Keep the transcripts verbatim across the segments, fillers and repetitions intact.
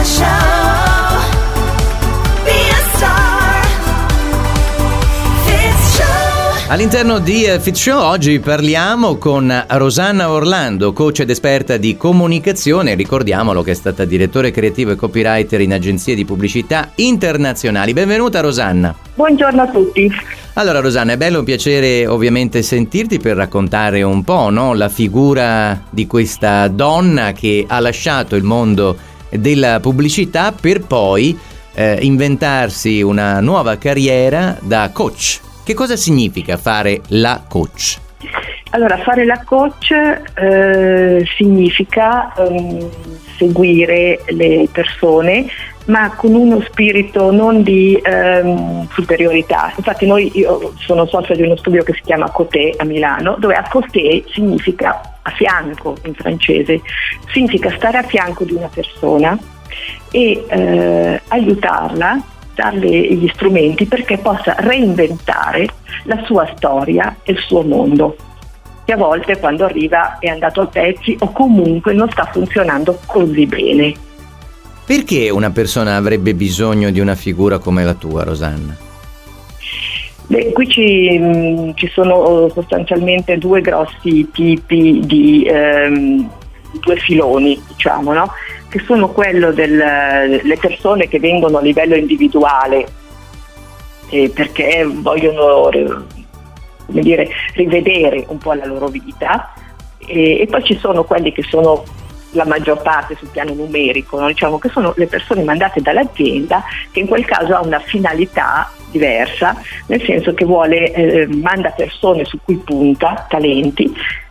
show. Be a star. Fitz Show. All'interno di eh, Fitz Show oggi parliamo con Rosanna Orlando, coach ed esperta di comunicazione. Ricordiamolo che è stata direttore creativo e copywriter in agenzie di pubblicità internazionali. Benvenuta Rosanna. Buongiorno a tutti. Allora Rosanna, è bello, un piacere ovviamente sentirti per raccontare un po', no, la figura di questa donna che ha lasciato il mondo della pubblicità per poi eh, inventarsi una nuova carriera da coach. Che cosa significa fare la coach? Allora, fare la coach eh, significa eh, seguire le persone, ma con uno spirito non di ehm, superiorità. Infatti noi, io sono socia di uno studio che si chiama Côté a Milano, dove a côté significa a fianco in francese, significa stare a fianco di una persona e eh, aiutarla, darle gli strumenti perché possa reinventare la sua storia e il suo mondo, che a volte quando arriva è andato a pezzi o comunque non sta funzionando così bene. Perché una persona avrebbe bisogno di una figura come la tua, Rosanna? Beh, qui ci, mh, ci sono sostanzialmente due grossi tipi di ehm, due filoni, diciamo, no? Che sono quello delle persone che vengono a livello individuale eh, perché vogliono come dire, rivedere un po' la loro vita e, e poi ci sono quelli che sono la maggior parte sul piano numerico, no? Diciamo che sono le persone mandate dall'azienda, che in quel caso ha una finalità diversa, nel senso che vuole eh, manda persone su cui punta, talenti,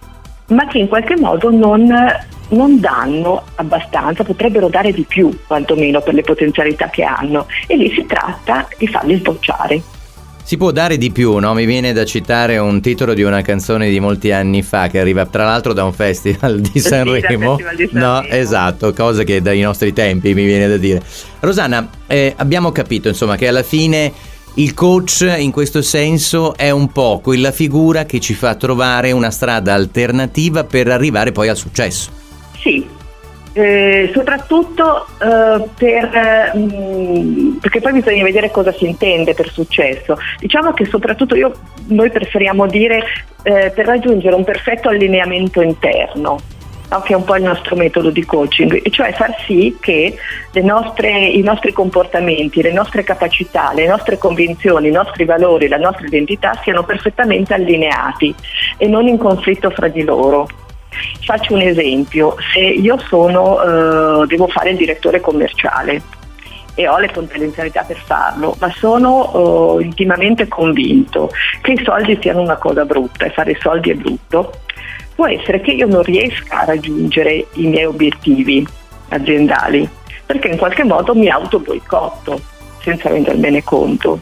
ma che in qualche modo non, non danno abbastanza, potrebbero dare di più quantomeno per le potenzialità che hanno, e lì si tratta di farli sbocciare. Si può dare di più, no? Mi viene da citare un titolo di una canzone di molti anni fa che arriva tra l'altro da un festival di Sanremo. Sì, di Sanremo. No, esatto, cosa che dai nostri tempi mi viene da dire. Rosanna, eh, abbiamo capito insomma che alla fine il coach in questo senso è un po' quella figura che ci fa trovare una strada alternativa per arrivare poi al successo. Sì. Eh, soprattutto eh, per, mh, perché poi bisogna vedere cosa si intende per successo. Diciamo che soprattutto io, noi preferiamo dire eh, per raggiungere un perfetto allineamento interno, no? Che è un po' il nostro metodo di coaching, e cioè far sì che le nostre, i nostri comportamenti, le nostre capacità, le nostre convinzioni, i nostri valori, la nostra identità siano perfettamente allineati e non in conflitto fra di loro. Faccio un esempio: se io sono, eh, devo fare il direttore commerciale e ho le potenzialità per farlo, ma sono eh, intimamente convinto che i soldi siano una cosa brutta e fare i soldi è brutto, può essere che io non riesca a raggiungere i miei obiettivi aziendali perché in qualche modo mi auto boicotto senza rendermene conto.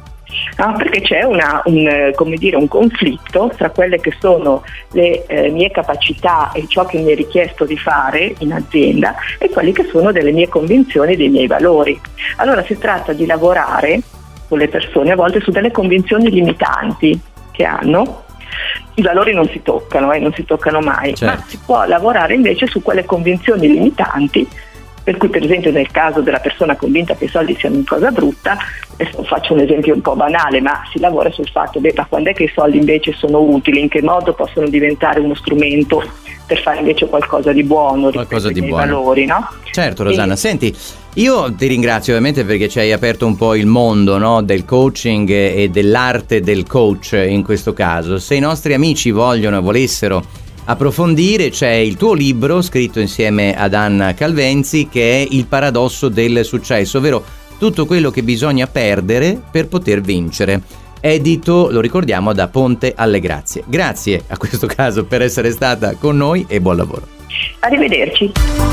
No, perché c'è una, un, come dire, un conflitto tra quelle che sono le eh, mie capacità e ciò che mi è richiesto di fare in azienda e quelli che sono delle mie convinzioni e dei miei valori. Allora si tratta di lavorare con le persone a volte su delle convinzioni limitanti che hanno. I valori non si toccano, eh, non si toccano mai, certo. Ma si può lavorare invece su quelle convinzioni limitanti, per cui per esempio nel caso della persona convinta che i soldi siano una cosa brutta, faccio un esempio un po' banale, ma si lavora sul fatto, beh, ma quando è che i soldi invece sono utili, in che modo possono diventare uno strumento per fare invece qualcosa di buono, qualcosa di buono. Valori, no? Certo Rosanna, e... senti, io ti ringrazio ovviamente perché ci hai aperto un po' il mondo, no, del coaching e dell'arte del coach in questo caso. Se i nostri amici vogliono, volessero approfondire, c'è il tuo libro scritto insieme ad Anna Calvenzi che è Il paradosso del successo, ovvero tutto quello che bisogna perdere per poter vincere, edito, lo ricordiamo, da Ponte alle Grazie. Grazie a questo caso per essere stata con noi e buon lavoro. Arrivederci.